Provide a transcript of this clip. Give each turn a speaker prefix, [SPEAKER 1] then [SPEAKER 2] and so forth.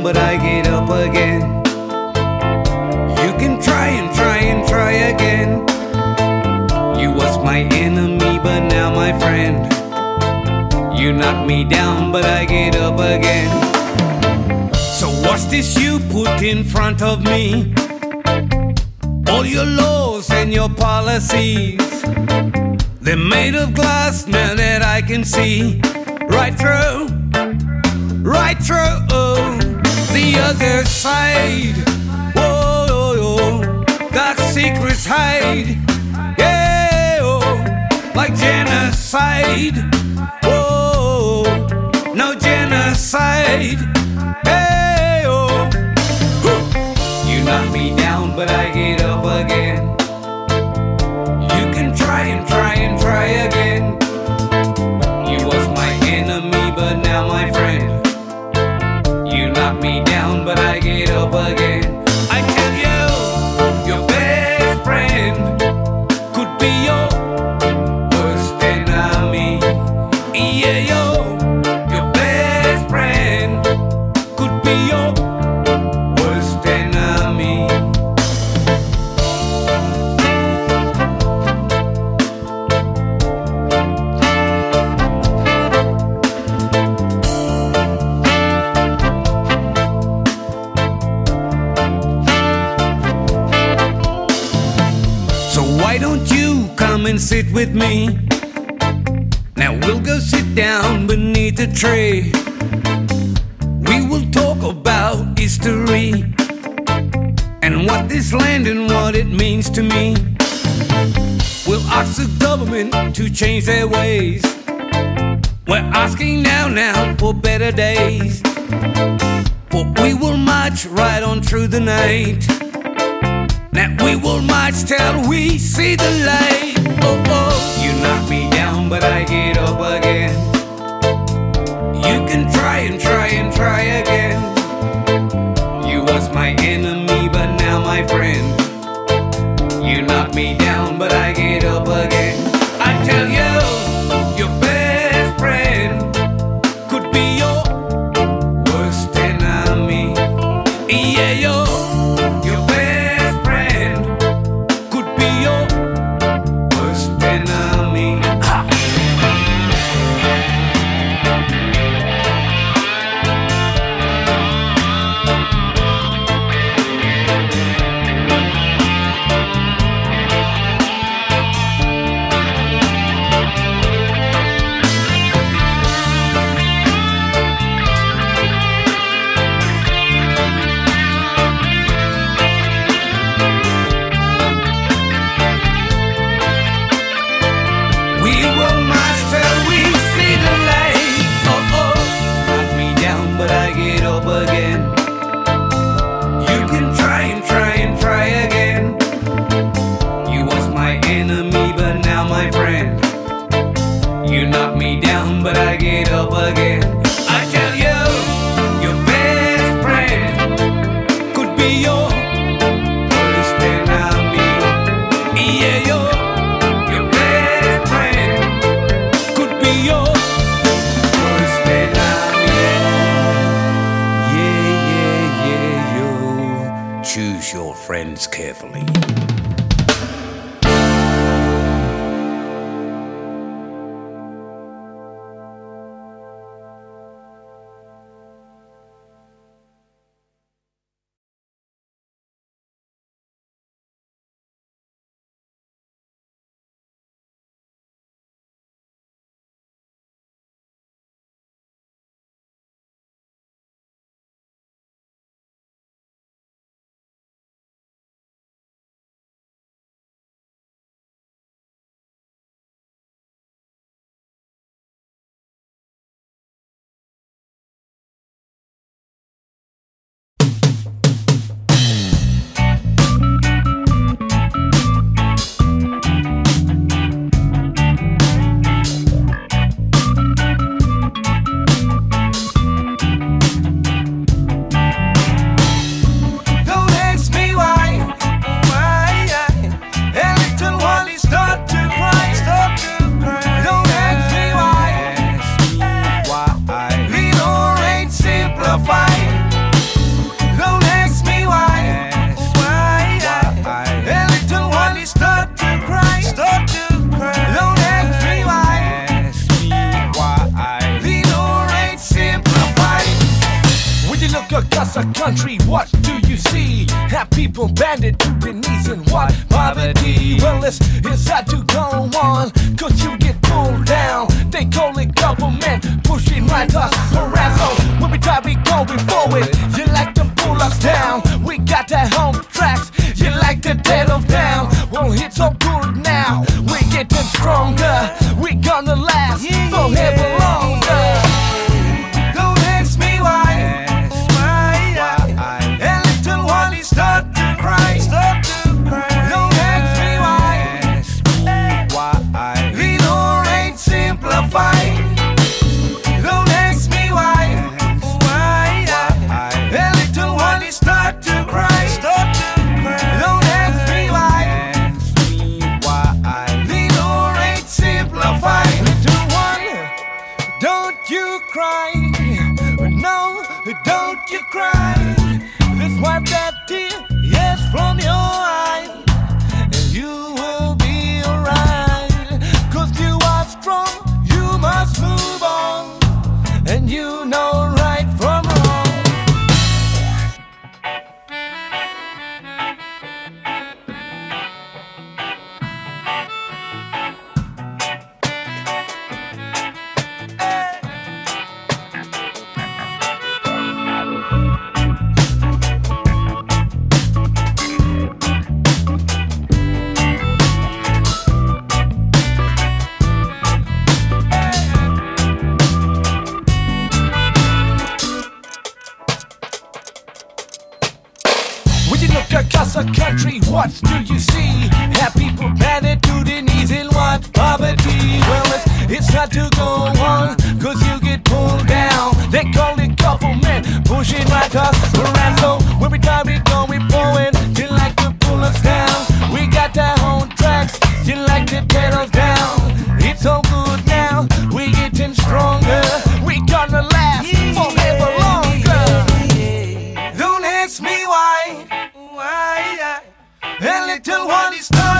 [SPEAKER 1] but I get up again. You can try and try and try again. You was my enemy, but now my friend. You knock me down, but I get up again. So what's this you put in front of me? All your laws and your policies, they're made of glass now that I can see. Right through the other side. Whoa, got secrets hide. Yeah, oh, like genocide. Whoa, no genocide. Hey, oh, you knock me down, but I get up again. You can try and try and try again. You was my enemy, but now my friend. You knock me down, but I get up again. I tell you, your best friend could be your worst enemy. Yeah, your best friend could be your worst enemy. Why don't you come and sit with me? Now we'll go sit down beneath a tree. We will talk about history and what this land and what it means to me. We'll ask the government to change their ways. We're asking now for better days. For we will march right on through the night. Now we will march till we see the light. Oh, oh. You knock me down, but I get up again. You can try and try and try again. You was my enemy, but now my friend. You knock me down, but I get up again. I tell you, your best friend could be your worst enemy. Yeah, your best friend could be your worst enemy. We will march till we see the light. Oh, oh, knock me down, but I get up again. You can try and try and try again. You was my enemy, but now my friend. You knock me down, but I get up again. I tell you, your best friend could be your worst enemy. Yeah, your best friend could be your worst enemy. Yeah, yo. Choose your friends carefully.
[SPEAKER 2] across the country, what do you see? Have people banded to their knees in what? Poverty. Well, it's hard to go on, cause you get pulled down. They call it government, pushing right us around. So when we try, we going forward. You like to pull us down. We got that home tracks, you like to tear us down. Well, it's so good now, we're getting stronger. We gonna last forever longer. Don't ask me why. A little one is start to cry. Don't ask me why. It all ain't simplified. Don't ask me why. A little one is start to cry. Don't ask me why. It all ain't simplified. Little one, don't you cry. No, don't you cry. Just wipe that tear, yes, from your eye, and you will be alright. Cause you are strong, you must move on, and you know right from wrong. When you look across the country, what do you see? Have people banded to their knees in what? Poverty. Well, it's hard to go on, cause you get pulled down. They call it government, pushing right us around. So when we try, we going forward. You like to pull us down. We got our own tracks, you like to tear us down. It's so good now, we getting stronger. We gonna last forever longer. Don't ask me why. A little one is not